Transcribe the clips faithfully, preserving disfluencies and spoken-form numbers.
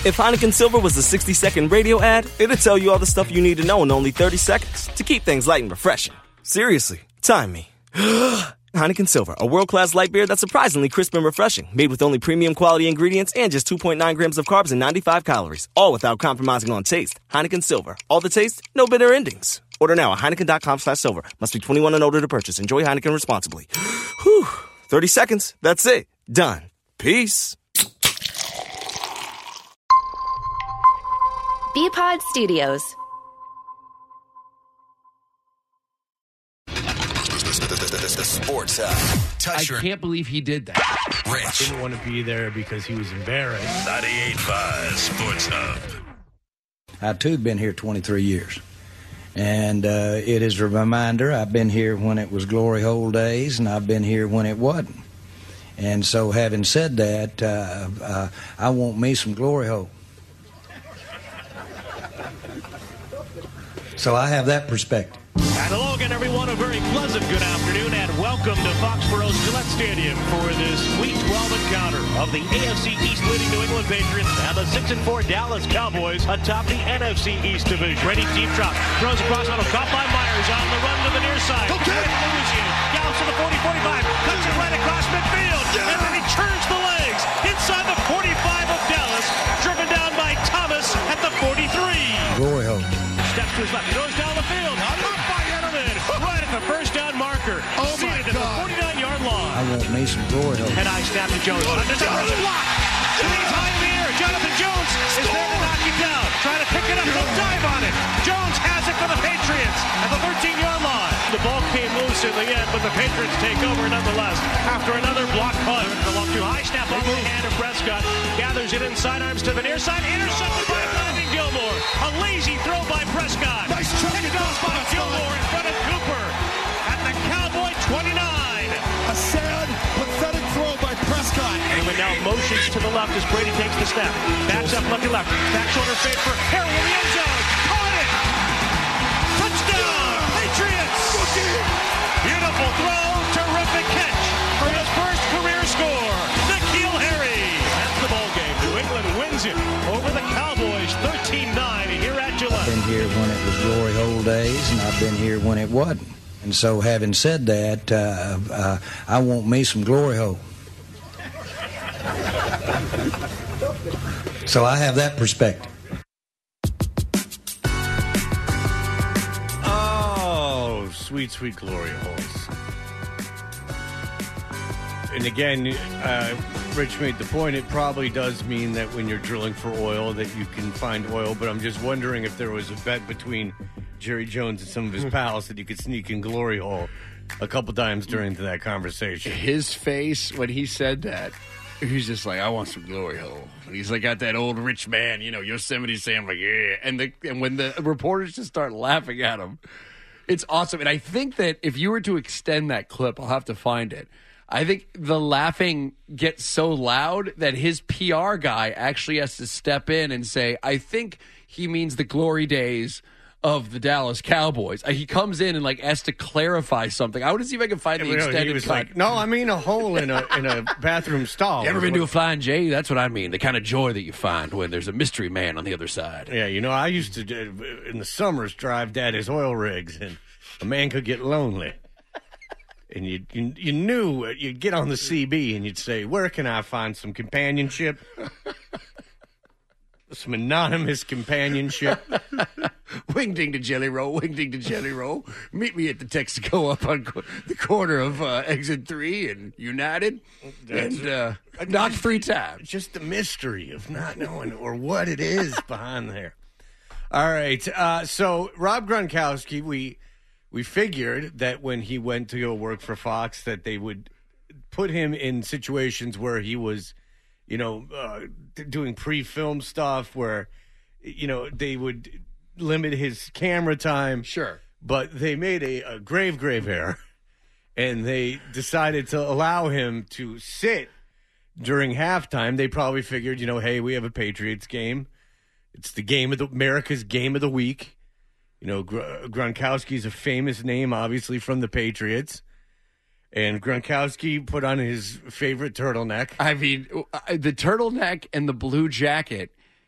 If Heineken Silver was a sixty-second radio ad, it'd tell you all the stuff you need to know in only thirty seconds to keep things light and refreshing. Seriously, time me. Heineken Silver, a world-class light beer that's surprisingly crisp and refreshing, made with only premium quality ingredients and just two point nine grams of carbs and ninety-five calories, all without compromising on taste. Heineken Silver, all the taste, no bitter endings. Order now at Heineken.com slash silver. Must be twenty-one and older to purchase. Enjoy Heineken responsibly. Whew, thirty seconds, that's it. Done. Peace. B-Pod Studios. The Sports Hub. I can't believe he did that. Rich. Didn't want to be there because he was embarrassed. ninety-eight point five Sports Hub. I, too, have been here twenty-three years. And uh, it is a reminder, I've been here when it was glory hole days, and I've been here when it wasn't. And so having said that, uh, uh, I want me some glory hole. So I have that perspective. And hello again, everyone. A very pleasant good afternoon, and welcome to Foxborough's Gillette Stadium for this Week twelve encounter of the A F C East leading New England Patriots and the six and four Dallas Cowboys atop the N F C East division. Ready, deep drop, throws across on a caught by Myers on the run to the near side. Okay. Ready to lose you. Gallops to the forty forty-five, cuts it right across midfield, yeah. And then he turns the legs inside the forty-five of Dallas, driven down by Thomas at the forty-three. Glory hole. Steps to his left, goes down the field. Up by Edelman, right at the first down marker. Oh my Seated God. at the forty-nine-yard line. I want me some glory hole. And I snap to Jones. Oh, there's a first block. He's high in the air. Jonathan Jones is there to knock him down. Trying to pick it up. Don't dive on it. Jones has it for the Patriots at the thirteen-yard line. The ball came loose in the end, but the Patriots take over nonetheless after another block punt. The long too high snap over the hand of Prescott. Gathers it inside arms to the near side. Intercepted by Brandon Gilmore. A lazy throw by Prescott. Nice chuck. Picked off by Gilmore in front of Cooper at the Cowboy twenty-nine. A sad, pathetic throw by Prescott. England now motions to the left as Brady takes the snap. Backs up left to left. Back shoulder fade for Harry in the end zone. Caught it! Touchdown! Patriots! Beautiful throw. Terrific catch for his first career score. N'Keal Harry. That's the ball game. New England wins it over the Cowboys thirteen nine here at Gillette. I've been here when it was glory hole days, and I've been here when it wasn't. And so having said that, uh, uh, I want me some glory hole. So I have that perspective. Oh, sweet, sweet glory holes. And again, uh, Rich made the point, it probably does mean that when you're drilling for oil that you can find oil, but I'm just wondering if there was a bet between Jerry Jones and some of his pals that you could sneak in glory hole a couple times during that conversation. His face when he said that, he's just like, I want some glory hole. He's like got that old rich man, you know, Yosemite Sam, like, yeah. And, the, and when the reporters just start laughing at him, it's awesome. And I think that if you were to extend that clip, I'll have to find it. I think the laughing gets so loud that his P R guy actually has to step in and say, I think he means the glory days of the Dallas Cowboys. Uh, he comes in and like has to clarify something. I want to see if I can find the You know, extended he was cut. like, no, I mean a hole in a in a bathroom stall. You ever been to a Flying J? That's what I mean. The kind of joy that you find when there's a mystery man on the other side. Yeah, you know, I used to, uh, in the summers, drive Daddy's oil rigs, and a man could get lonely. And you, you you knew you'd get on the C B and you'd say, where can I find some companionship? Some anonymous companionship. Wingding to Jelly Roll, wingding to Jelly Roll. Meet me at the Texaco up on co- the corner of uh, Exit three and United. That's and uh, knock three times. Just the mystery of not knowing or what it is behind there. All right. Uh, so Rob Gronkowski, we we figured that when he went to go work for Fox that they would put him in situations where he was, you know, uh, doing pre-film stuff where, you know, they would limit his camera time. Sure. But they made a, a grave, grave error, and they decided to allow him to sit during halftime. They probably figured, you know, hey, we have a Patriots game. It's the game of the America's game of the week. You know, Gr- Gronkowski's a famous name, obviously, from the Patriots. And Gronkowski put on his favorite turtleneck. I mean, the turtleneck and the blue jacket,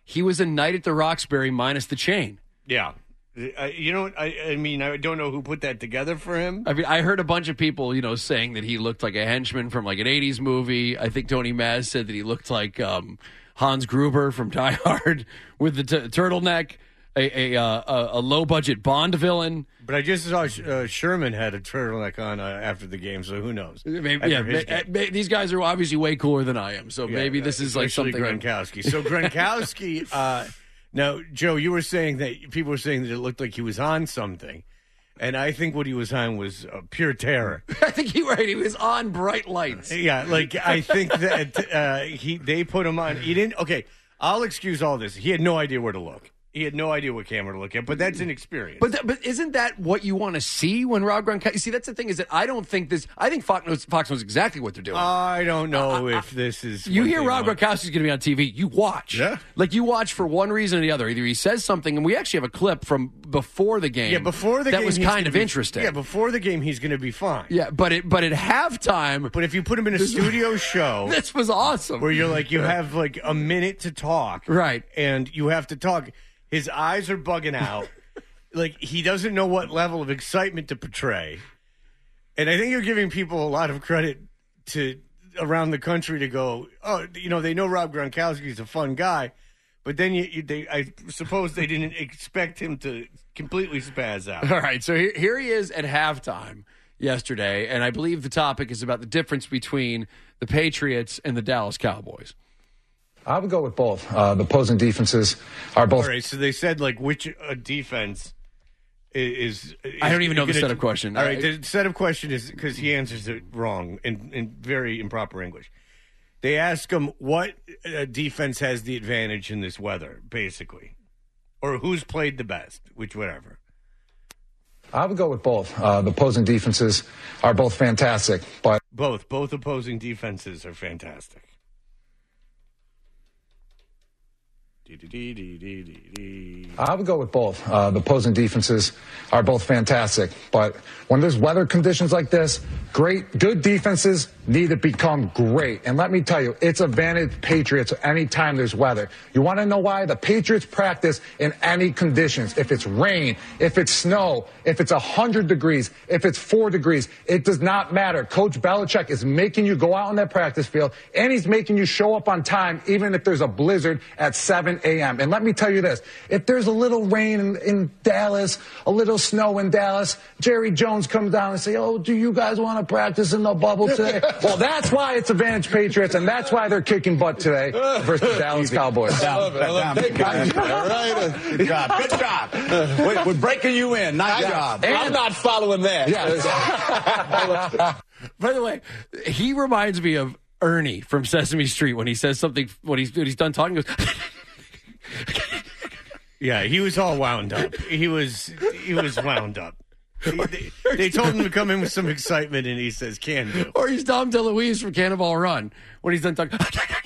he was a Knight at the Roxbury minus the chain. Yeah. Uh, you know, I, I mean, I don't know who put that together for him. I mean, I heard a bunch of people, you know, saying that he looked like a henchman from like an eighties movie. I think Tony Maz said that he looked like um, Hans Gruber from Die Hard with the t- turtleneck, a, a, uh, a low-budget Bond villain. But I just saw uh, Sherman had a turtleneck on uh, after the game, so who knows? Maybe, yeah, may, may, these guys are obviously way cooler than I am, so yeah, maybe this is like something. Gronkowski. So Gronkowski. uh, now, Joe, you were saying that people were saying that it looked like he was on something, and I think what he was on was uh, pure terror. I think you're right. He was on bright lights. Yeah, like I think that uh, he they put him on. He didn't. Okay, I'll excuse all this. He had no idea where to look. He had no idea what camera to look at, but that's an experience. But th- but isn't that what you want to see when Rob Gronkowski? See, that's the thing is that I don't think this. I think Fox knows, Fox knows exactly what they're doing. I don't know uh, if this is. You hear Rob Gronkowski's going to be on T V, you watch. Yeah. Like you watch for one reason or the other. Either he says something, and we actually have a clip from before the game. Yeah, before the that game. That was kind of be, interesting. Yeah, before the game, he's going to be fine. Yeah, but it but at halftime. But if you put him in a studio show. This was awesome. Where you're like, you have like a minute to talk. Right. And you have to talk. His eyes are bugging out. Like, he doesn't know what level of excitement to portray. And I think you're giving people a lot of credit to around the country to go, oh, you know, they know Rob Gronkowski's a fun guy. But then you, you, they, I suppose they didn't expect him to completely spaz out. All right, so here, here he is at halftime yesterday, and I believe the topic is about the difference between the Patriots and the Dallas Cowboys. I would go with both. Uh, the opposing defenses are both. All right, so they said, like, which uh, defense is, is. I don't even know the setup question. All right, the setup question is because he answers it wrong in, in very improper English. They ask him what uh, defense has the advantage in this weather, basically, or who's played the best, which whatever. I would go with both. Uh, the opposing defenses are both fantastic, but both both opposing defenses are fantastic. I would go with both. Uh, the opposing defenses are both fantastic. But when there's weather conditions like this, great, good defenses need to become great. And let me tell you, it's advantage Patriots anytime there's weather. You want to know why? The Patriots practice in any conditions. If it's rain, if it's snow, if it's one hundred degrees, if it's four degrees, it does not matter. Coach Belichick is making you go out on that practice field, and he's making you show up on time, even if there's a blizzard at seven a.m. And let me tell you this, if there's a little rain in, in Dallas, a little snow in Dallas, Jerry Jones comes down and say, oh, do you guys want to practice in the bubble today? Well, that's why it's advantage Patriots, and that's why they're kicking butt today versus the Dallas Cowboys. Down, down, down. Good job. Good job. We're, we're breaking you in. Nice job. And I'm not following that. Yeah. By the way, he reminds me of Ernie from Sesame Street when he says something, when he's, when he's done talking, he goes... Yeah, he was all wound up. He was he was wound up. He, they, they told him to come in with some excitement, and he says, "Can do." Or he's Dom DeLuise from Cannonball Run when he's done talking.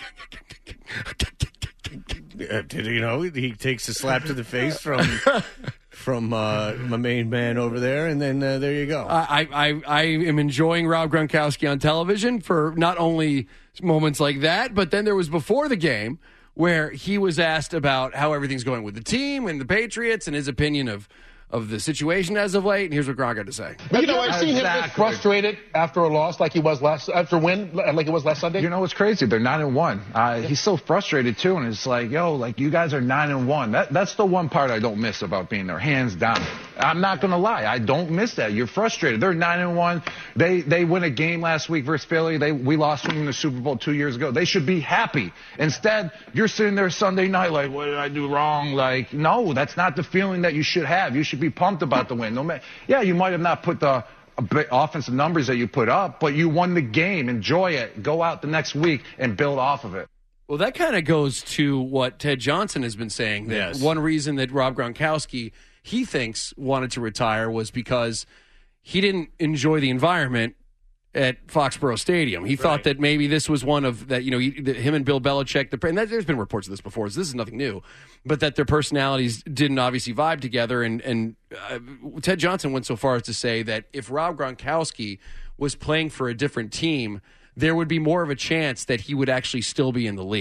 Uh, you know, he takes a slap to the face from from uh, my main man over there, and then uh, there you go. I, I I am enjoying Rob Gronkowski on television for not only moments like that, but then there was before the game where he was asked about how everything's going with the team and the Patriots and his opinion of, of the situation as of late. And here's what Gronk had to say. But you know, I've seen him get frustrated after a loss like he was last, after a win like he was last Sunday. You know what's crazy? They're nine and one. Uh, yeah. He's so frustrated too, and it's like, yo, like you guys are nine and one. That that's the one part I don't miss about being there, hands down. I'm not gonna lie, I don't miss that. You're frustrated. They're nine and one. They they win a game last week versus Philly. They we lost them in the Super Bowl two years ago. They should be happy. Instead, you're sitting there Sunday night like, what did I do wrong? Like, no, that's not the feeling that you should have. You should be pumped about the win. No matter, yeah, you might have not put the offensive numbers that you put up, but you won the game. Enjoy it. Go out the next week and build off of it. Well, that kind of goes to what Ted Johnson has been saying. That yes. One reason that Rob Gronkowski, he thinks, wanted to retire was because he didn't enjoy the environment at Foxborough Stadium. He right. thought that maybe this was one of that, you know, he, that him and Bill Belichick, the, and that, there's been reports of this before, so this is nothing new, but that their personalities didn't obviously vibe together. And, and uh, Ted Johnson went so far as to say that if Rob Gronkowski was playing for a different team, there would be more of a chance that he would actually still be in the league.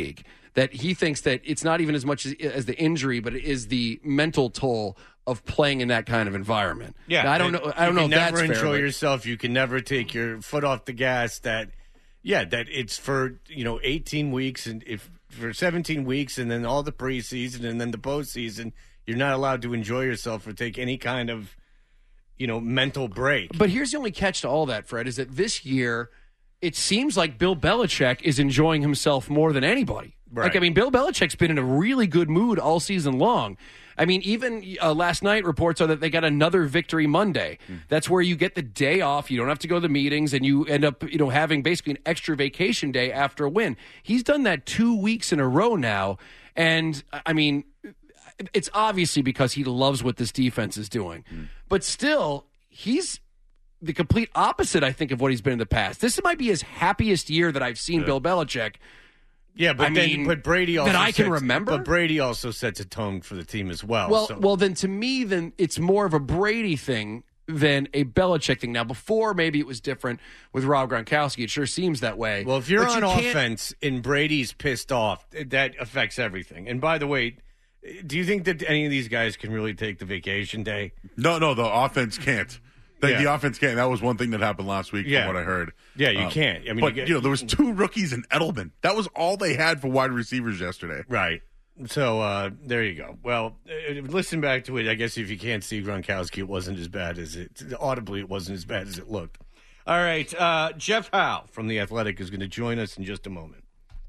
that he thinks that it's not even as much as, as the injury, but it is the mental toll of playing in that kind of environment. Yeah, now, I don't know. I don't you know can if never that's enjoy fair, yourself. You can never take your foot off the gas. That, yeah, that it's for you know eighteen weeks and if for seventeen weeks, and then all the preseason and then the postseason. You're not allowed to enjoy yourself or take any kind of you know mental break. But here's the only catch to all that, Fred, is that this year it seems like Bill Belichick is enjoying himself more than anybody. Right. Like, I mean, Bill Belichick's been in a really good mood all season long. I mean, even uh, last night reports are that they got another victory Monday. Mm. That's where you get the day off. You don't have to go to the meetings, and you end up, you know, having basically an extra vacation day after a win. He's done that two weeks in a row now, and I mean, it's obviously because he loves what this defense is doing. Mm. But still, he's the complete opposite, I think, of what he's been in the past. This might be his happiest year that I've seen yeah. Bill Belichick. Yeah, but I then, mean, but Brady also that I can sets, remember. But Brady also sets a tone for the team as well. Well, so. well, then to me, then it's more of a Brady thing than a Belichick thing. Now, before maybe it was different with Rob Gronkowski. It sure seems that way. Well, if you're but on you offense and Brady's pissed off, that affects everything. And by the way, do you think that any of these guys can really take the vacation day? No, no, the offense can't. The, yeah. the offense can't. That was one thing that happened last week yeah. from what I heard. Yeah, you um, can't. I mean, but, you, get, you know, there was two rookies in Edelman. That was all they had for wide receivers yesterday. Right. So, uh, there you go. Well, uh, listen back to it. I guess if you can't see Gronkowski, it wasn't as bad as it, audibly, it wasn't as bad as it looked. All right. Uh, Jeff Howe from The Athletic is going to join us in just a moment.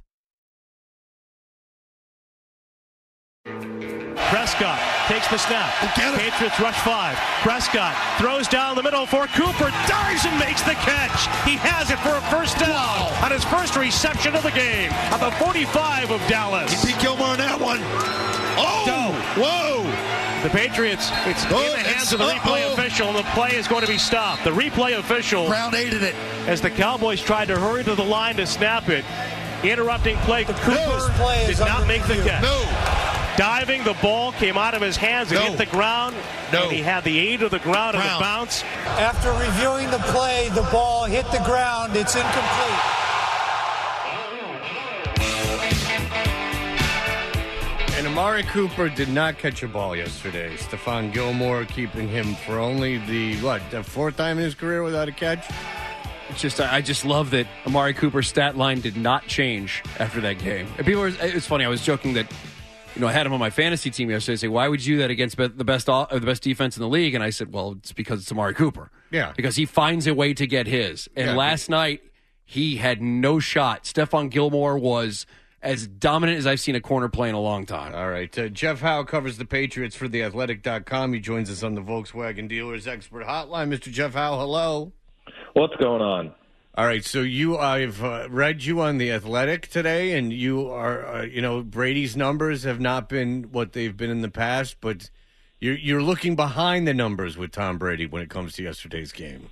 Prescott takes the snap. Patriots rush five. Prescott throws down the middle for Cooper. Dives and makes the catch. He has it for a first down wow. on his first reception of the game at the forty-five of Dallas. He beat Gilmore on that one. Oh! No. Whoa! The Patriots, it's oh, in the hands of the replay uh-oh. official, and the play is going to be stopped. The replay official Brown aided it. As the Cowboys tried to hurry to the line to snap it, interrupting play. Cooper play did not make the catch. No. Diving, the ball came out of his hands and no. hit the ground. No. And he had the aid of the ground Brown. and the bounce. After reviewing the play, the ball hit the ground. It's incomplete. And Amari Cooper did not catch a ball yesterday. Stephon Gilmore keeping him for only the, what, the fourth time in his career without a catch? It's just, I just love that Amari Cooper's stat line did not change after that game. And people were, it's funny, I was joking that, you know, I had him on my fantasy team yesterday. I say, why would you do that against the best or the best defense in the league? And I said, well, it's because it's Amari Cooper. Yeah. Because he finds a way to get his. And yeah, last he, night, he had no shot. Stephon Gilmore was as dominant as I've seen a corner play in a long time. All right. Uh, Jeff Howe covers the Patriots for the athletic dot com. He joins us on the Volkswagen Dealers Expert Hotline. Mister Jeff Howe, hello. What's going on? All right, so you, I've uh, read you on The Athletic today, and you are, uh, you know, Brady's numbers have not been what they've been in the past, but you're, you're looking behind the numbers with Tom Brady when it comes to yesterday's game.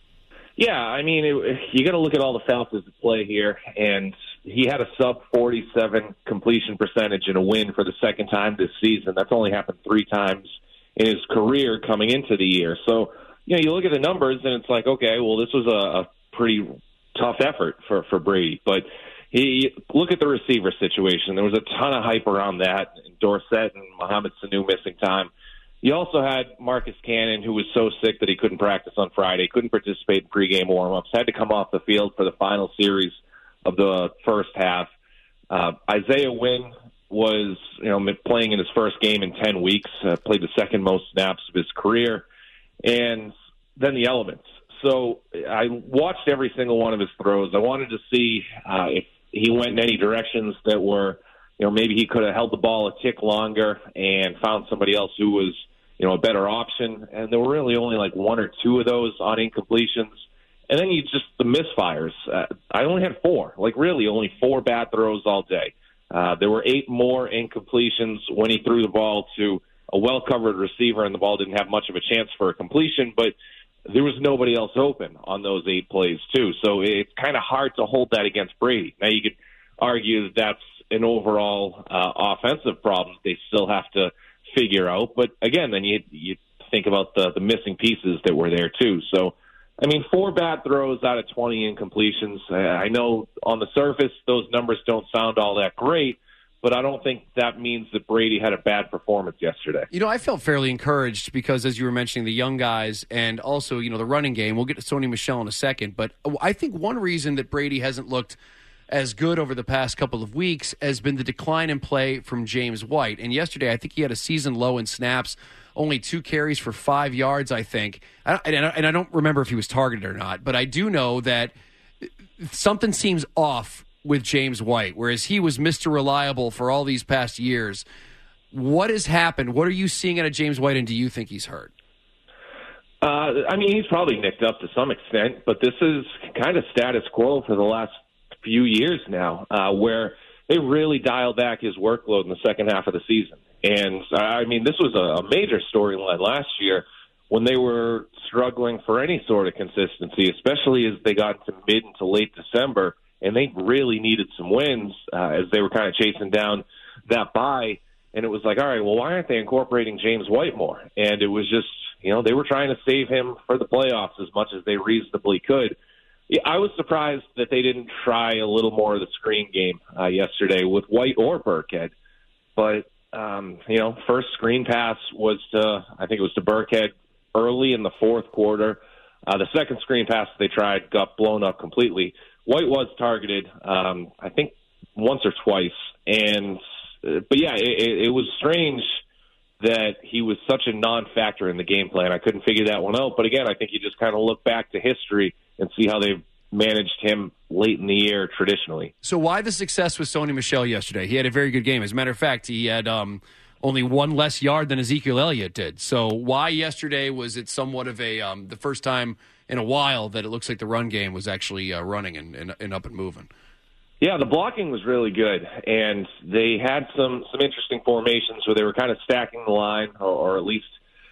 Yeah, I mean, it, you got to look at all the factors at play here, and he had a sub forty-seven completion percentage in a win for the second time this season. That's only happened three times in his career coming into the year. So, you know, you look at the numbers, and it's like, okay, well, this was a, a pretty tough effort for, for Brady. But he look at the receiver situation. There was a ton of hype around that. Dorsett and Mohamed Sanu missing time. You also had Marcus Cannon, who was so sick that he couldn't practice on Friday, couldn't participate in pregame warm-ups, had to come off the field for the final series of the first half. Uh, Isaiah Wynn was, you know, playing in his first game in ten weeks, uh, played the second most snaps of his career, and then the elements. So I watched every single one of his throws. I wanted to see uh, if he went in any directions that were, you know, maybe he could have held the ball a tick longer and found somebody else who was, you know, a better option. And there were really only like one or two of those on incompletions. And then you just, the misfires. Uh, I only had four, like really only four bad throws all day. Uh, there were eight more incompletions when he threw the ball to a well-covered receiver, and the ball didn't have much of a chance for a completion, but there was nobody else open on those eight plays, too. So it's kind of hard to hold that against Brady. Now, you could argue that that's an overall uh, offensive problem they still have to figure out. But, again, then you you think about the, the missing pieces that were there, too. So, I mean, four bad throws out of twenty incompletions. I know on the surface those numbers don't sound all that great, but I don't think that means that Brady had a bad performance yesterday. You know, I felt fairly encouraged because, as you were mentioning, the young guys and also, you know, the running game. We'll get to Sony Michel in a second. But I think one reason that Brady hasn't looked as good over the past couple of weeks has been the decline in play from James White. And yesterday, I think he had a season low in snaps, only two carries for five yards, I think. I, and, I, and I don't remember if he was targeted or not, but I do know that something seems off with James White, whereas he was Mister Reliable for all these past years. What has happened? What are you seeing out of James White, and do you think he's hurt? Uh, I mean, he's probably nicked up to some extent, but this is kind of status quo for the last few years now, uh, where they really dialed back his workload in the second half of the season. And, uh, I mean, this was a, a major storyline last year when they were struggling for any sort of consistency, especially as they got into mid into late December, and they really needed some wins uh, as they were kind of chasing down that bye. And it was like, all right, well, why aren't they incorporating James White more? And it was just, you know, they were trying to save him for the playoffs as much as they reasonably could. I was surprised that they didn't try a little more of the screen game uh, yesterday with White or Burkhead. But, um, you know, first screen pass was to, I think it was to Burkhead early in the fourth quarter. Uh, the second screen pass they tried got blown up completely. White was targeted, um, I think, once or twice. And, uh, but yeah, it, it was strange that he was such a non-factor in the game plan. I couldn't figure that one out. But again, I think you just kind of look back to history and see how they've managed him late in the year traditionally. So why the success with Sony Michel yesterday? He had a very good game. As a matter of fact, he had um, only one less yard than Ezekiel Elliott did. So why yesterday was it somewhat of a um, the first time in a while that it looks like the run game was actually uh, running and, and, and up and moving? Yeah, the blocking was really good, and they had some some interesting formations where they were kind of stacking the line, or, or at least,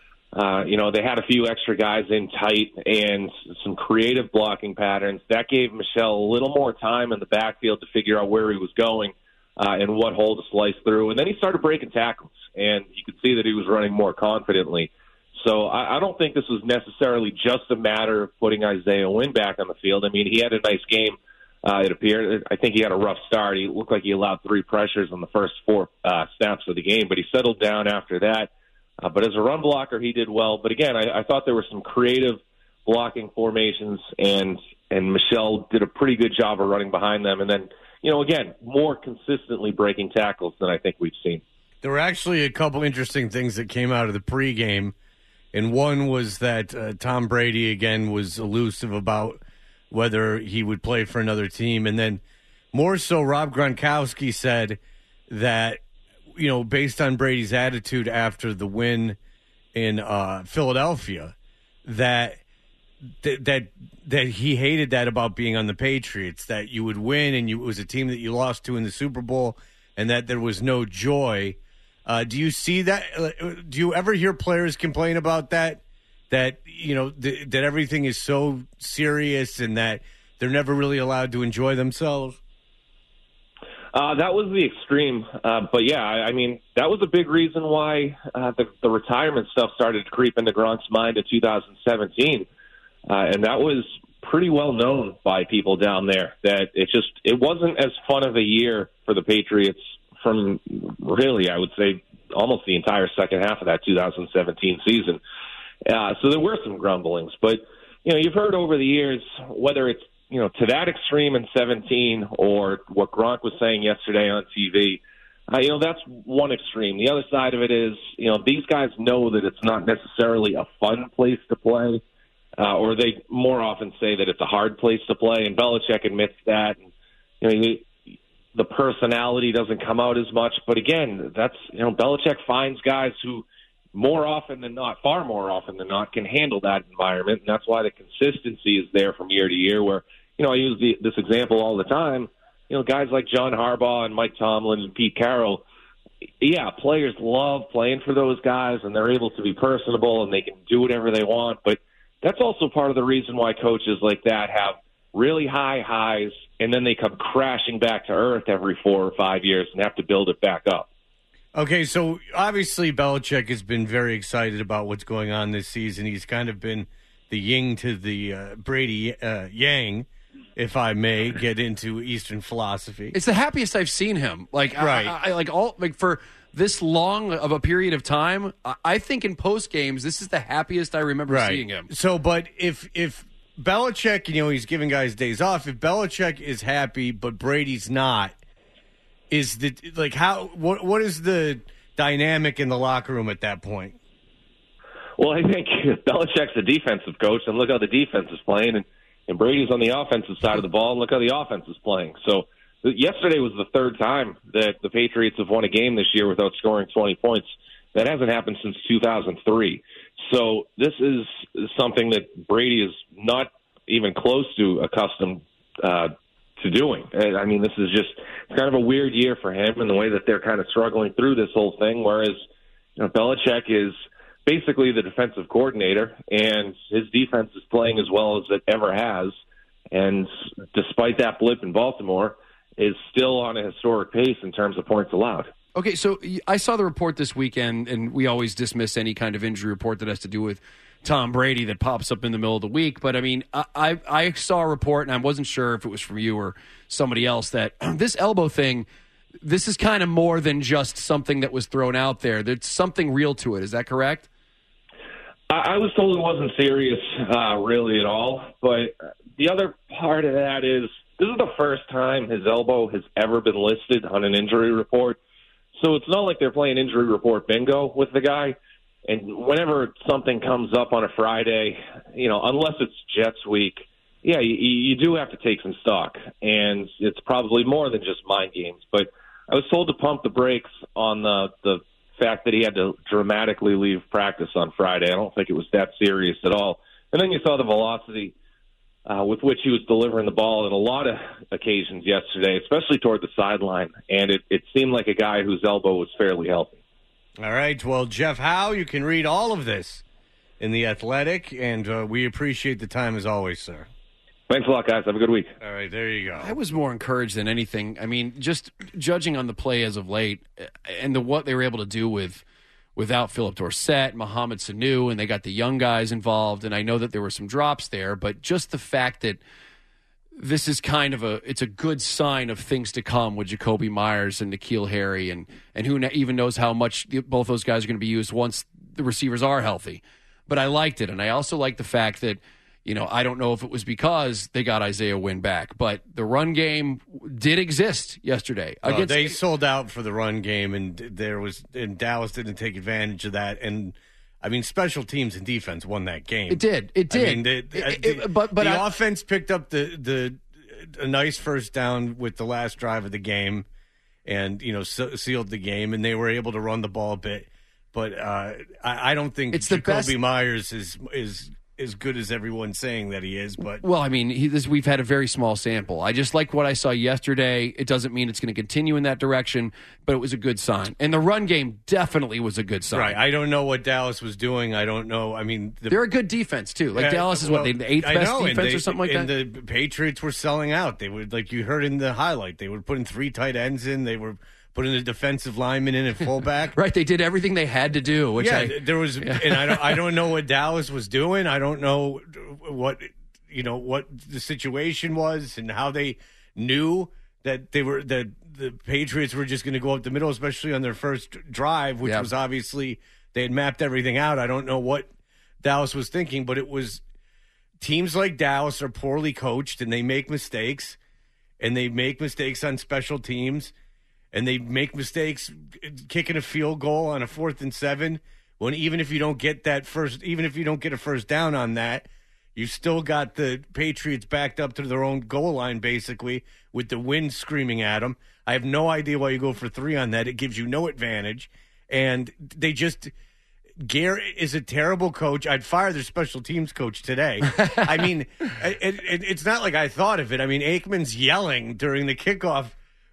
uh, you know, they had a few extra guys in tight and some creative blocking patterns. That gave Michel a little more time in the backfield to figure out where he was going uh, and what hole to slice through. And then he started breaking tackles, and you could see that he was running more confidently. So I, I don't think this was necessarily just a matter of putting Isaiah Wynn back on the field. I mean, he had a nice game. Uh, it appeared. I think he had a rough start. He looked like he allowed three pressures on the first four uh, snaps of the game, but he settled down after that. Uh, but as a run blocker, he did well. But again, I, I thought there were some creative blocking formations, and and Michel did a pretty good job of running behind them. And then, you know, again, more consistently breaking tackles than I think we've seen. There were actually a couple interesting things that came out of the pregame, and one was that uh, Tom Brady, again, was elusive about whether he would play for another team. And then more so, Rob Gronkowski said that, you know, based on Brady's attitude after the win in uh, Philadelphia, that, that that that he hated that about being on the Patriots, that you would win and you, it was a team that you lost to in the Super Bowl, and that there was no joy. Uh, do you see that? Do you ever hear players complain about that? That, you know, th- that everything is so serious and that they're never really allowed to enjoy themselves? Uh, that was the extreme. Uh, but, yeah, I, I mean, that was a big reason why uh, the, the retirement stuff started to creep into Gronk's mind in two thousand seventeen. Uh, and that was pretty well known by people down there, that it just it wasn't as fun of a year for the Patriots from really, I would say, almost the entire second half of that two thousand seventeen season. Uh, so there were some grumblings, but, you know, you've heard over the years, whether it's, you know, to that extreme in seventeen or what Gronk was saying yesterday on T V, uh, you know, that's one extreme. The other side of it is, you know, these guys know that it's not necessarily a fun place to play, uh, or they more often say that it's a hard place to play, and Belichick admits that. And, you know, he, the personality doesn't come out as much, but again, that's, you know, Belichick finds guys who, more often than not, far more often than not, can handle that environment, and that's why the consistency is there from year to year. Where, you know, I use the, this example all the time. You know, guys like John Harbaugh and Mike Tomlin and Pete Carroll, yeah, players love playing for those guys, and they're able to be personable, and they can do whatever they want. But that's also part of the reason why coaches like that have really high highs, and then they come crashing back to earth every four or five years and have to build it back up. Okay, so obviously Belichick has been very excited about what's going on this season. He's kind of been the yin to the uh, Brady uh, yang if I may get into Eastern philosophy. It's the happiest I've seen him. Like, right. I, I, like all like for this long of a period of time. I, I think in post games, this is the happiest I remember right. seeing him. So, but if if Belichick, you know, he's giving guys days off. If Belichick is happy, but Brady's not, is the like how what what is the dynamic in the locker room at that point? Well, I think Belichick's a defensive coach, and look how the defense is playing, and, and Brady's on the offensive side of the ball, and look how the offense is playing. So yesterday was the third time that the Patriots have won a game this year without scoring twenty points. That hasn't happened since two thousand three. So this is something that Brady is not even close to accustomed uh, to doing. I mean, this is just it's kind of a weird year for him in the way that they're kind of struggling through this whole thing, whereas you know, Belichick is basically the defensive coordinator, and his defense is playing as well as it ever has. And despite that blip in Baltimore, is still on a historic pace in terms of points allowed. Okay, so I saw the report this weekend, and we always dismiss any kind of injury report that has to do with Tom Brady that pops up in the middle of the week. But, I mean, I, I, I saw a report, and I wasn't sure if it was from you or somebody else, that this elbow thing, this is kind of more than just something that was thrown out there. There's something real to it. Is that correct? I was told it wasn't serious, uh, really, at all. But the other part of that is this is the first time his elbow has ever been listed on an injury report. So it's not like they're playing injury report bingo with the guy. And whenever something comes up on a Friday, you know, unless it's Jets week, yeah, you, you do have to take some stock. And it's probably more than just mind games. But I was told to pump the brakes on the the fact that he had to dramatically leave practice on Friday. I don't think it was that serious at all. And then you saw the velocity uh, with which he was delivering the ball in a lot of occasions yesterday, especially toward the sideline. And it, it seemed like a guy whose elbow was fairly healthy. All right. Well, Jeff Howe, you can read all of this in The Athletic, and uh, we appreciate the time as always, sir. Thanks a lot, guys. Have a good week. All right, there you go. I was more encouraged than anything. I mean, just judging on the play as of late and the what they were able to do with without Philip Dorsett, Mohamed Sanu, and they got the young guys involved, and I know that there were some drops there, but just the fact that this is kind of a it's a good sign of things to come with Jacoby Myers and N'Keal Harry, and, and who even knows how much both those guys are going to be used once the receivers are healthy. But I liked it, and I also like the fact that You know, I don't know if it was because they got Isaiah Wynn back, but the run game did exist yesterday. Well, Against, they sold out for the run game, and there was and Dallas didn't take advantage of that. And I mean, special teams and defense won that game. It did. It did. I mean, the, it, the, it, but but the I, offense picked up the the a nice first down with the last drive of the game, and you know so, sealed the game, and they were able to run the ball a bit. But uh, I, I don't think it's the Jacoby best. Myers is is. as good as everyone's saying that he is, but well, I mean, he, this, we've had a very small sample. I just like what I saw yesterday. It doesn't mean it's going to continue in that direction, but it was a good sign. And the run game definitely was a good sign. Right. I don't know what Dallas was doing. I don't know. I mean, the, they're a good defense too. Like uh, Dallas is well, what they the eighth I best know, defense they, or something like and that. And the Patriots were selling out. They would, like you heard in the highlight, they were putting three tight ends in. They were putting a defensive lineman in at fullback. Right, they did everything they had to do. Which yeah, I, there was, yeah. and I don't, I don't know what Dallas was doing. I don't know what you know what the situation was and how they knew that they were that the Patriots were just going to go up the middle, especially on their first drive, which yep. was obviously they had mapped everything out. I don't know what Dallas was thinking, but it was teams like Dallas are poorly coached and they make mistakes, and they make mistakes on special teams. And they make mistakes kicking a field goal on a fourth and seven when even if you don't get that first, even if you don't get a first down on that, you still got the Patriots backed up to their own goal line, basically, with the wind screaming at them. I have no idea why you go for three on that. It gives you no advantage. And they just, Garrett is a terrible coach. I'd fire their special teams coach today. I mean, it, it, it's not like I thought of it. I mean, Aikman's yelling during the kickoff.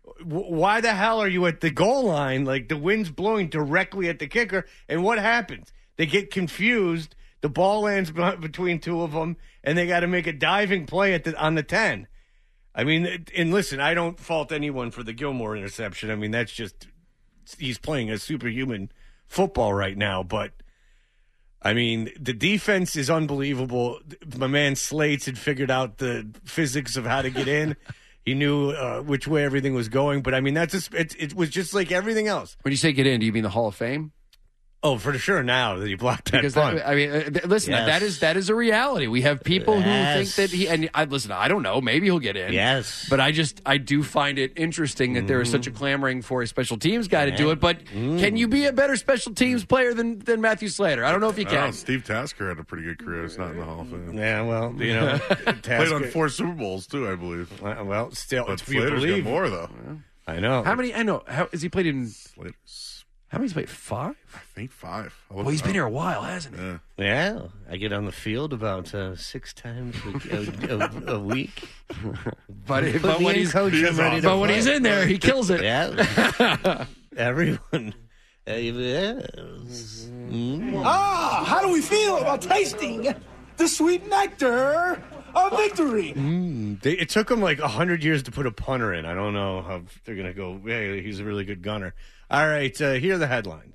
Why the hell are you at the goal line? Like the wind's blowing directly at the kicker, and what happens? They get confused. The ball lands between two of them, and they got to make a diving play at the on the ten. I mean, and listen, I don't fault anyone for the Gilmore interception. I mean, that's just he's playing a superhuman football right now. But I mean, the defense is unbelievable. My man Slates had figured out the physics of how to get in. He knew uh, which way everything was going. But, I mean, that's just, it, it was just like everything else. When you say get in, do you mean the Hall of Fame? Oh, for sure now that he blocked that because punt. That, I mean, uh, th- listen, Yes. that is that is a reality. We have people Yes. who think that he and I listen. I don't know. Maybe he'll get in. Yes, but I just I do find it interesting that Mm. there is such a clamoring for a special teams guy to do it. But can you be a better special teams player than than Matthew Slater? I don't know if you I don't know, can. Steve Tasker had a pretty good career. It's not in the Hall of Fame. Yeah, well, you know, played on four Super Bowls too, I believe. Well, still, but it's for you to Slater's got believe. more though. I know. How many? I know. How has he played in? Slater's. How many's played? Five. I think five. Well, he's been here a while, hasn't he? Yeah. Yeah, I get on the field about uh, six times a, a, a week. But, Put but me when in, he's coach, I'm ready to but when play. he's in there, he kills it. Yeah, everyone. Uh, yes. Mm. Ah, how do we feel about tasting the sweet nectar of victory? Mm. They, it took them like a hundred years to put a punter in. I don't know how they're gonna go. Hey, he's a really good gunner. All right, uh, here are the headlines.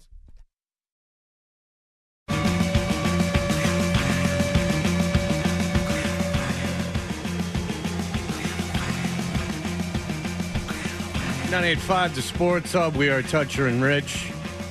nine eighty-five, the Sports Hub. We are Toucher and Rich.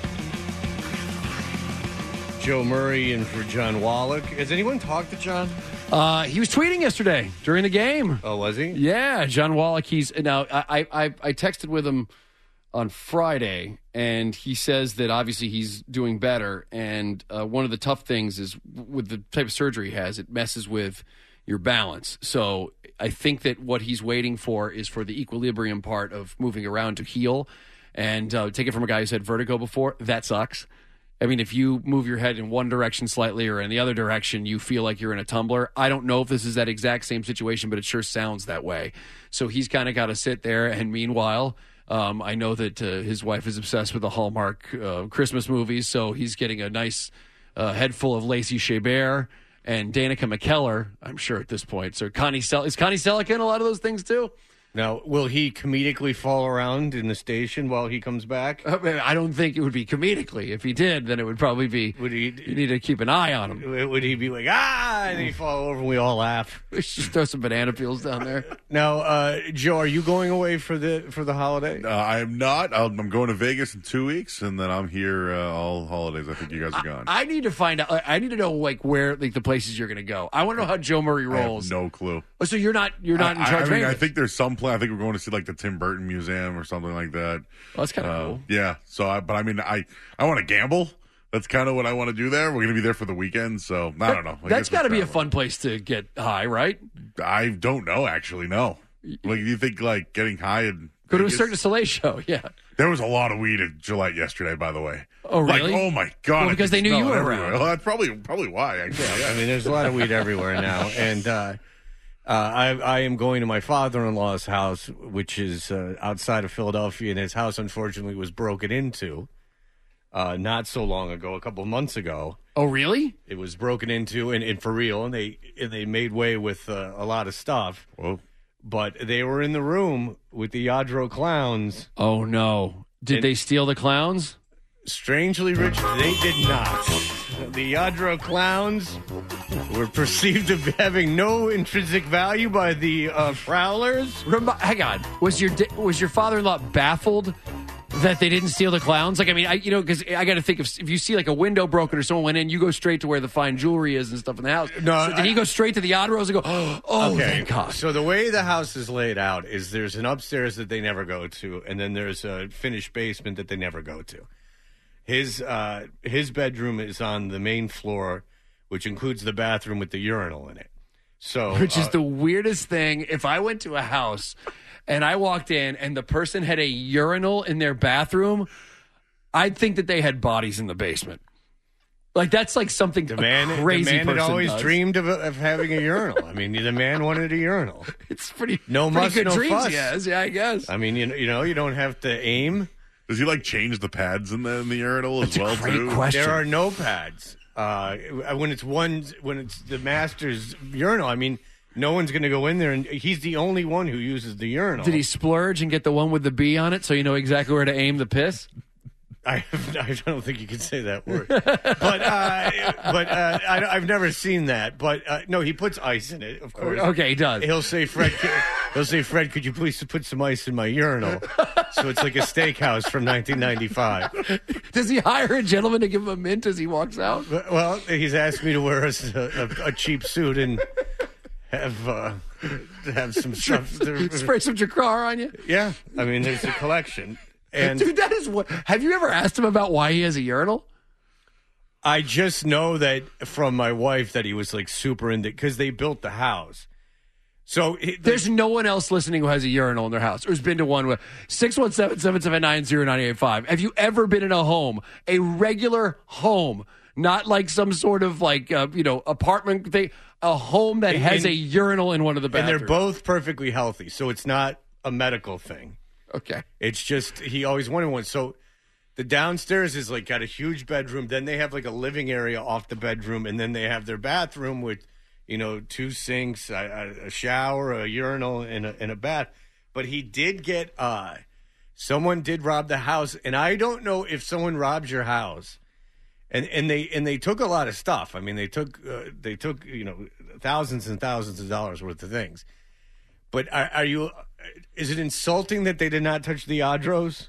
Joe Murray in for John Wallach. Has anyone talked to John? Uh, he was tweeting yesterday during the game. Oh, was he? Yeah, John Wallach. He's now. I I I texted with him on Friday, and he says that obviously he's doing better. And uh, one of the tough things is with the type of surgery he has, it messes with your balance. So I think that what he's waiting for is for the equilibrium part of moving around to heal. And uh, take it from a guy who's had vertigo before. That sucks. I mean, if you move your head in one direction slightly or in the other direction, you feel like you're in a tumbler. I don't know if this is that exact same situation, but it sure sounds that way. So he's kind of got to sit there. And meanwhile, um, I know that uh, his wife is obsessed with the Hallmark uh, Christmas movies, so he's getting a nice uh, head full of Lacey Chabert and Danica McKellar, I'm sure at this point. So Connie Sel- is Connie Selleck in a lot of those things too? Now, will he comedically fall around in the station while he comes back? Uh, I don't think it would be comedically. If he did, then it would probably be. Would he? You need to keep an eye on him. Would he be like, ah, and he fall over and we all laugh? We should just throw some banana peels down there. Now, uh, Joe, are you going away for the for the holiday? Uh, I am not. I'll, I'm going to Vegas in two weeks, and then I'm here uh, all holidays. I think you guys are gone. I need to find out. I need to know like where like the places you're going to go. I want to know how Joe Murray rolls. I have no clue. Oh, so you're not you're not I, in charge I, I of mean, anything? I think there's some plan. I think we're going to see like the Tim Burton Museum or something like that. Well, that's kind of uh, cool. Yeah. So, I, but I mean, I I want to gamble. That's kind of what I want to do there. We're going to be there for the weekend, so I don't know. I That's guess got to we're be a traveling. fun place to get high, right? I don't know, actually. No. Like, do you think like getting high and Go to a Cirque du Soleil show, yeah. There was a lot of weed at Gillette yesterday, by the way. Oh, really? Like, oh my god! Well, I because could they knew smell you it were everywhere. around. Well, that's probably probably why. Actually, Yeah, I mean, there's a lot of weed everywhere now, and uh, uh, I, I am going to my father-in-law's house, which is uh, outside of Philadelphia, and his house, unfortunately, was broken into uh, not so long ago, a couple of months ago. Oh, really? It was broken into, and, and for real, and they and they made way with uh, a lot of stuff. Whoa. But they were in the room with the Yadro clowns. Oh, no. Did And- they steal the clowns? Strangely, Rich, they did not. The Yadro clowns were perceived as having no intrinsic value by the uh, prowlers. Rem- hang on. Was your di- was your father-in-law baffled that they didn't steal the clowns? Like, I mean, I you know, because I got to think if if you see like a window broken or someone went in, you go straight to where the fine jewelry is and stuff in the house. No, so did I- he go straight to the Yadros and go, oh, okay. thank God. So the way the house is laid out is there's an upstairs that they never go to, and then there's a finished basement that they never go to. His uh, his bedroom is on the main floor, which includes the bathroom with the urinal in it. So, Which is uh, the weirdest thing. If I went to a house and I walked in and the person had a urinal in their bathroom, I'd think that they had bodies in the basement. Like, that's like something the man, a crazy the man had person always does. dreamed of, of having a urinal. I mean, the man wanted a urinal. It's pretty no pretty muss, good no dreams fuss. he has. Yeah, I guess. I mean, you know, you know, you don't have to aim. Does he like change the pads in the in the urinal as well too? There are no pads. Uh, when it's one, when it's the master's urinal, I mean, no one's going to go in there, and he's the only one who uses the urinal. Did he splurge and get the one with the B on it so you know exactly where to aim the piss? I have, I don't think you can say that word, but uh, but uh, I, I've never seen that. But uh, no, he puts ice in it, of course. Okay, he does. He'll say, Fred. He'll say, Fred, could you please put some ice in my urinal? So it's like a steakhouse from nineteen ninety-five. Does he hire a gentleman to give him a mint as he walks out? Well, he's asked me to wear a, a, a cheap suit and have uh, have some stuff. Spray some Drakkar on you. Yeah, I mean, there's a collection. And dude, that is what. Have you ever asked him about why he has a urinal? I just know that from my wife that he was like super into because they built the house. So it, there's no one else listening who has a urinal in their house or has been to one with six one seven, seven seven nine, zero nine eight five. Have you ever been in a home, a regular home, not like some sort of like uh, you know apartment thing, a home that has and, a urinal in one of the bathrooms? And they're both perfectly healthy, so it's not a medical thing. Okay. It's just he always wanted one. So the downstairs is like got a huge bedroom. Then they have like a living area off the bedroom, and then they have their bathroom with, you know, two sinks, a, a shower, a urinal, and a, and a bath. But he did get uh, someone did rob the house, and I don't know if someone robs your house, and and they and they took a lot of stuff. I mean, they took uh, they took you know thousands and thousands of dollars worth of things. But are, are you? Is it insulting that they did not touch the Adros?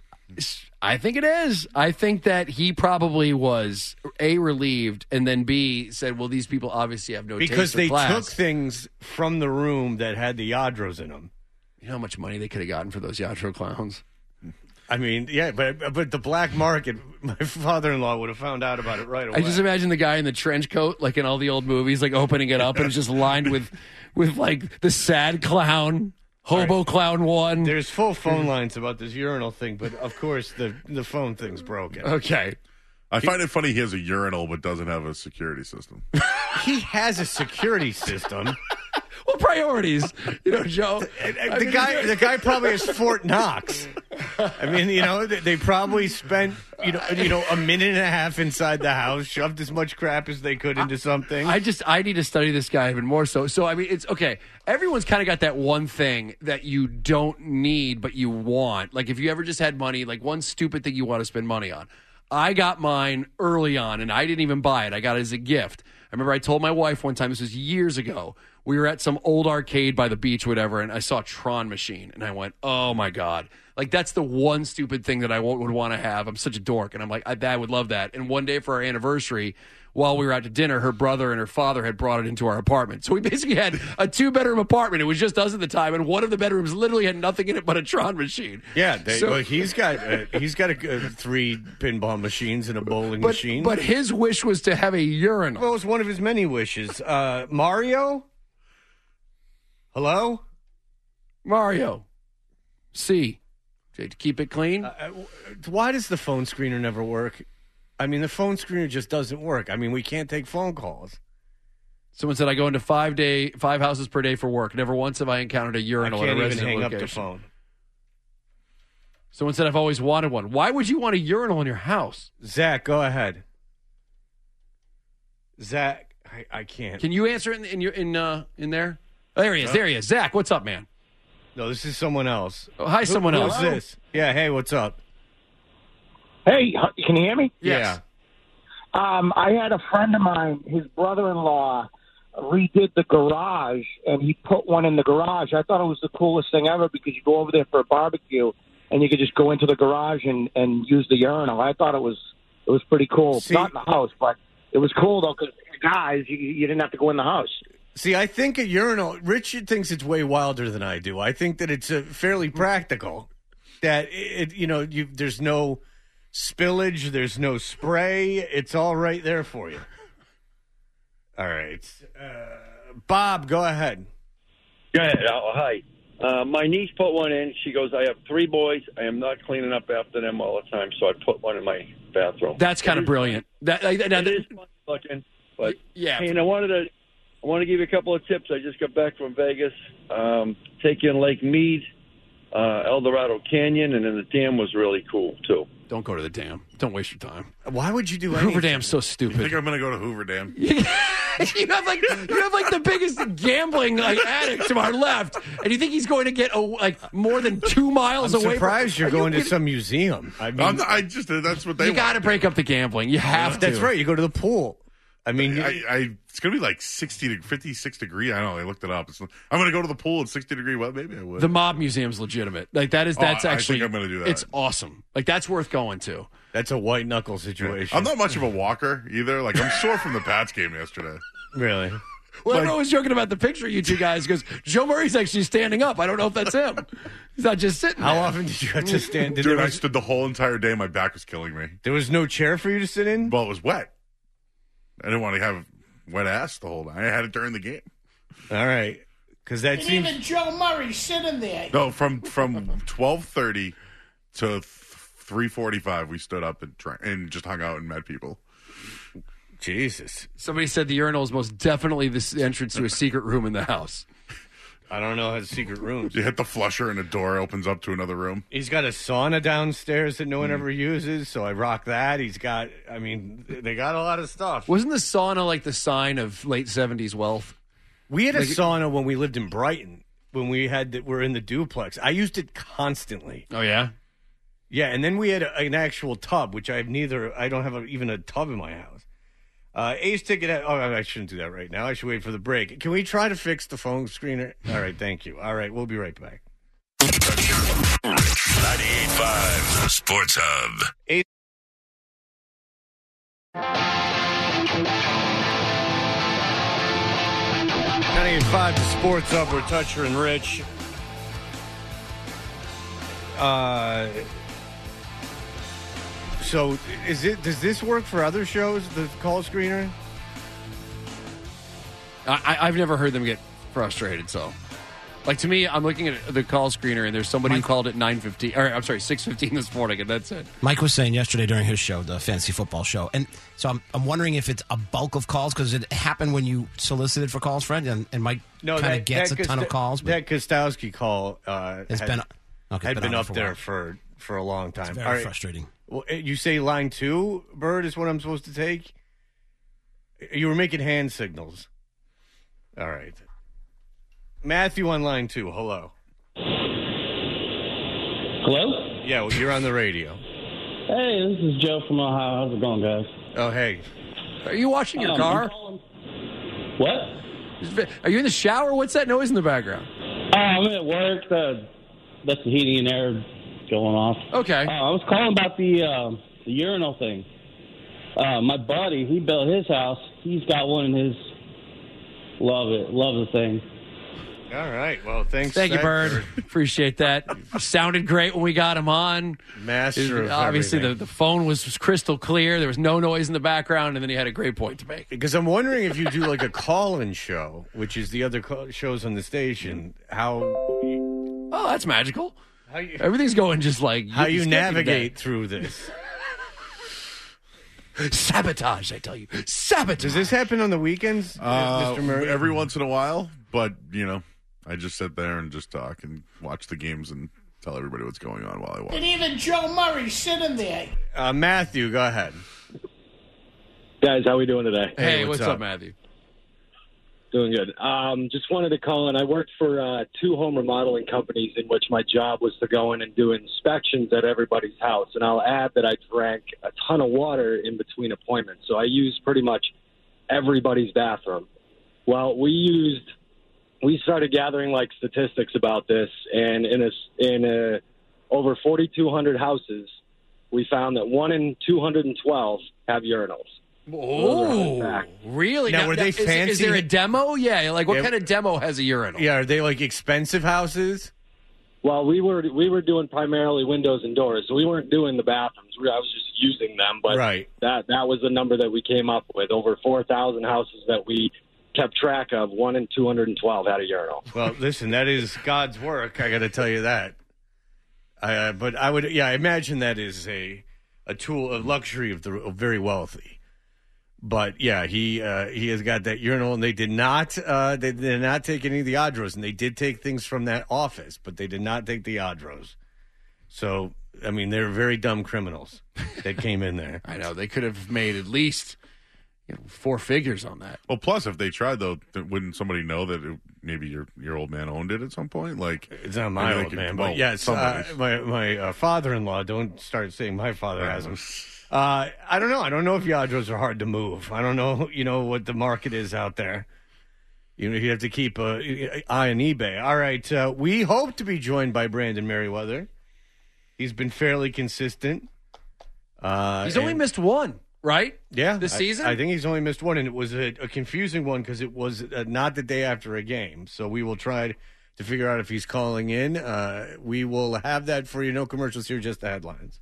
I think it is. I think that he probably was A, relieved, and then B, said, well, these people obviously have no taste because for they class. took things from the room that had the Adros in them. You know how much money they could have gotten for those Yadro clowns? I mean, yeah, but but the black market, my father-in-law would have found out about it right away. I just imagine the guy in the trench coat, like in all the old movies, like opening it up and it's just lined with, with like the sad clown. Hobo right. Clown one. There's full phone lines about this urinal thing, but of course the, the phone thing's broken. Okay. I find it funny he has a urinal but doesn't have a security system. He has a security system. Well, priorities, you know, Joe. The, the mean, guy, the guy probably has Fort Knox. I mean, you know, they, they probably spent, you know, you know, a minute and a half inside the house, shoved as much crap as they could into something. I just, I need to study this guy even more. So, so I mean, it's okay. Everyone's kind of got that one thing that you don't need but you want. Like if you ever just had money, like one stupid thing you want to spend money on. I got mine early on, and I didn't even buy it. I got it as a gift. I remember I told my wife one time, this was years ago, we were at some old arcade by the beach, whatever, and I saw Tron Machine, and I went, oh, my God. Like, that's the one stupid thing that I would want to have. I'm such a dork, and I'm like, I, I would love that. And one day for our anniversary, while we were out to dinner, her brother and her father had brought it into our apartment. So we basically had a two-bedroom apartment. It was just us at the time, and one of the bedrooms literally had nothing in it but a Tron machine. Yeah, they, so, well, he's got uh, he's got a, uh, three pinball machines and a bowling but, machine. But his wish was to have a urinal. Well, it was one of his many wishes. Uh, Mario? Hello? Mario. C. To keep it clean? Uh, why does the phone screener never work? I mean, the phone screener just doesn't work. I mean, we can't take phone calls. Someone said I go into five day, five houses per day for work. Never once have I encountered a urinal I can't at a even resident hang location. up the phone. Someone said I've always wanted one. Why would you want a urinal in your house? Zach, go ahead. Zach, I, I can't. Can you answer it in, in your in uh, in there? Oh, there he is. There he is. Zach, what's up, man? No, this is someone else. Oh, hi, Who, someone who's else. Who's this? Yeah, hey, what's up? Hey, can you hear me? Yes. Yeah. Um, I had a friend of mine, his brother-in-law, redid the garage, and he put one in the garage. I thought it was the coolest thing ever because you go over there for a barbecue, and you could just go into the garage and, and use the urinal. I thought it was it was pretty cool. See, Not in the house, but it was cool, though, because guys, you, you didn't have to go in the house. See, I think a urinal, Richard thinks it's way wilder than I do. I think that it's uh, fairly practical, that, it, you know, you, there's no spillage, there's no spray. It's all right there for you. All right. Uh, Bob, go ahead. Go ahead. Oh, hi. Uh, my niece put one in. She goes, I have three boys. I am not cleaning up after them all the time, so I put one in my bathroom. That's kind of brilliant. That, I, that, it is fun looking, but yeah. Hey, and I wanted to I want to give you a couple of tips. I just got back from Vegas. Um, take you in Lake Mead. uh, El Dorado Canyon, and then the dam was really cool, too. Don't go to the dam. Don't waste your time. Why would you do Hoover anything? Dam's so I stupid. think I'm going to go to Hoover Dam. you have like you have like the biggest gambling like addict to our left, and you think he's going to get a, like more than two miles I'm away? surprised from, you're Are going you to some museum. I mean, I'm not- I just that's what they You want got to to break do. up the gambling. You have to. that's right. You go to the pool. I mean, I, I it's gonna be like sixty to fifty-six degree. I don't know. I looked it up. It's, I'm gonna go to the pool at sixty degree. Well, maybe I would. The mob museum's legitimate. Like that is Oh, that's I- I actually. think I'm gonna do that. It's awesome. Like that's worth going to. that's a white knuckle situation. I'm not much of a walker either. Like I'm sore from the Pats game yesterday. Really. Well, everyone was joking about the picture of you two guys because Joe Murray's actually standing up. I don't know if that's him. He's not just sitting How there. often did you have to stand? Did Dude, there I was, stood the whole entire day. My back was killing me. there was no chair for you to sit in? Well, it was wet. I didn't want to have wet ass the whole time. I had it during the game. All right. Because that And seems. even Joe Murray sitting there. No, from from twelve thirty to three forty-five, we stood up and drank, and just hung out and met people. Jesus. Somebody said the urinal is most definitely the entrance to a secret room in the house. I don't know how the secret rooms. You hit the flusher and a door opens up to another room. He's got a sauna downstairs that no one ever uses, so I rock that. He's got, I mean, they got a lot of stuff. Wasn't the sauna like the sign of late seventies wealth? We had a Like- sauna when we lived in Brighton, when we had the, we're in the duplex. I used it constantly. Oh, yeah? Yeah, and then we had a, an actual tub, which I have neither, I don't have a, even a tub in my house. Uh, Ace Ticket, had, oh, I shouldn't do that right now. I should wait for the break. Can we try to fix the phone screener? All right, thank you. All right, we'll be right back. ninety-eight point five, the Sports Hub. Ace- ninety-eight point five, the Sports Hub. We're Toucher and Rich. Uh, so is it? Does this work for other shows? The call screener? I, I've never heard them get frustrated, so. Like, to me, I'm looking at the call screener, and there's somebody who called it nine fifteen, or I'm sorry, six fifteen this morning, and that's it. Mike was saying yesterday during his show, the fantasy football show, and so I'm I'm wondering if it's a bulk of calls because it happened when you solicited for calls, Fred, and, and Mike No, kind that of gets that a ton Kost- of calls. But That Kostowski call uh, It's had, been- okay, had been been, on up for a there while. for for a long time. It's very All right. frustrating. Well, uh, you say line two, Bird, is what I'm supposed to take? You were making hand signals. All right. Matthew on line two. Hello. Hello? Yeah, well, you're on the radio. Hey, this is Joe from Ohio. How's it going, guys? Oh, hey. Are you washing your Um, car? I'm calling- What? Are you in the shower? What's that noise in the background? Oh, I'm at work. Uh, that's the heating and air going off. Okay. Uh, I was calling about the, uh, the urinal thing. Uh, my buddy, he built his house. He's got one in his. Love it. Love the thing. All right. Well, thanks. Thank you, Zach, Bird. Appreciate that. Sounded great when we got him on. Master of Obviously, the, everything. the phone was, was crystal clear. There was no noise in the background, and then he had a great point to make. Because I'm wondering if you do like a call-in show, which is the other call- shows on the station, how Oh, that's magical. How you, Everything's going just like how you skipping navigate that. through this. Sabotage, I tell you. Sabotage. Does this happen on the weekends, Uh, Mister Murray? every once in a while, but you know, I just sit there and just talk and watch the games and tell everybody what's going on while I watch. And even Joe Murray sitting there. Uh, Matthew, go ahead. Guys, how we doing today? Hey, what's, up, Matthew? Doing good. Um, just wanted to call in. I worked for uh, two home remodeling companies in which my job was to go in and do inspections at everybody's house. And I'll add that I drank a ton of water in between appointments. So I used pretty much everybody's bathroom. Well, we used, we started gathering like statistics about this. And in a, in a, over forty-two hundred houses, we found that one in two hundred twelve have urinals. Oh, really? Now, were they is, Is fancy? there a demo? Yeah, like what Yeah. kind of demo has a urinal? Yeah, are they like expensive houses? Well, we were we were doing primarily windows and doors, so we weren't doing the bathrooms. We, I was just using them, but Right. that that was the number that we came up with. Over four thousand houses that we kept track of. One in two hundred twelve had a urinal. Well, listen, that is God's work. I got to tell you that. Uh, but I would, yeah, I imagine that is a a tool, a luxury of the of very wealthy. But yeah, he uh, he has got that urinal, and they did not uh, they did not take any of the Adros, and they did take things from that office, but they did not take the Adros. So I mean, they're very dumb criminals that came in there. I know they could have made at least you know, four figures on that. Well, plus if they tried though, th- wouldn't somebody know that it, maybe your your old man owned it at some point? Like it's not my old could, man, well, but yes, uh, my my uh, father-in-law. Don't start saying my father has them. Uh, I don't know. I don't know if Yadros are hard to move. I don't know. You know what the market is out there. You know, you have to keep an eye on eBay. All right, uh, we hope to be joined by Brandon Merriweather. He's been fairly consistent. Uh, He's only and- missed one. Right? Yeah. This I- season? I, think he's only missed one, and it was a, a confusing one because it was uh, not the day after a game. So we will try to figure out if he's calling in. Uh, we will have that for you. No commercials here, just the headlines.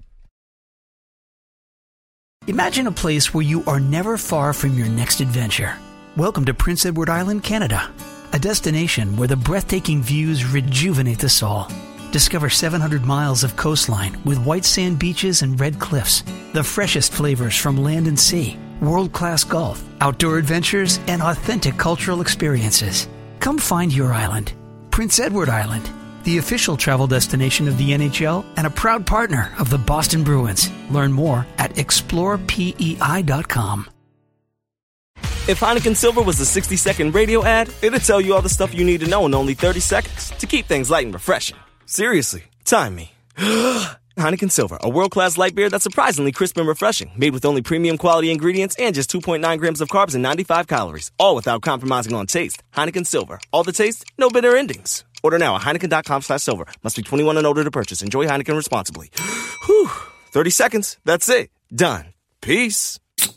Imagine a place where you are never far from your next adventure. Welcome to Prince Edward Island, Canada, a destination where the breathtaking views rejuvenate the soul. Discover seven hundred miles of coastline with white sand beaches and red cliffs, the freshest flavors from land and sea, world-class golf, outdoor adventures, and authentic cultural experiences. Come find your island. Prince Edward Island, the official travel destination of the N H L and a proud partner of the Boston Bruins. Learn more at explore P E I dot com. If Heineken Silver was a sixty-second radio ad, it'd tell you all the stuff you need to know in only thirty seconds to keep things light and refreshing. Seriously, time me. Heineken Silver, a world-class light beer that's surprisingly crisp and refreshing. Made with only premium quality ingredients and just two point nine grams of carbs and ninety-five calories. All without compromising on taste. Heineken Silver. All the taste, no bitter endings. Order now at Heineken.com slash silver. Must be twenty-one and older to purchase. Enjoy Heineken responsibly. Whew. thirty seconds. That's it. Done. Peace.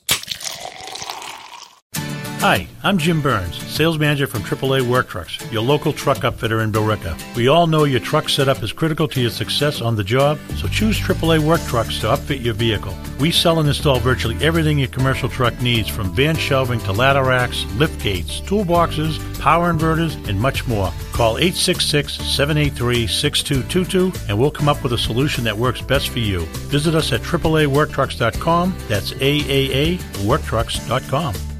Hi, I'm Jim Burns, sales manager from triple A Work Trucks, your local truck upfitter in Billerica. We all know your truck setup is critical to your success on the job, so choose triple A Work Trucks to upfit your vehicle. We sell and install virtually everything your commercial truck needs, from van shelving to ladder racks, lift gates, toolboxes, power inverters, and much more. Call eight six six, seven eight three, six two two two and we'll come up with a solution that works best for you. Visit us at triple A work trucks dot com. That's A A A work trucks dot com.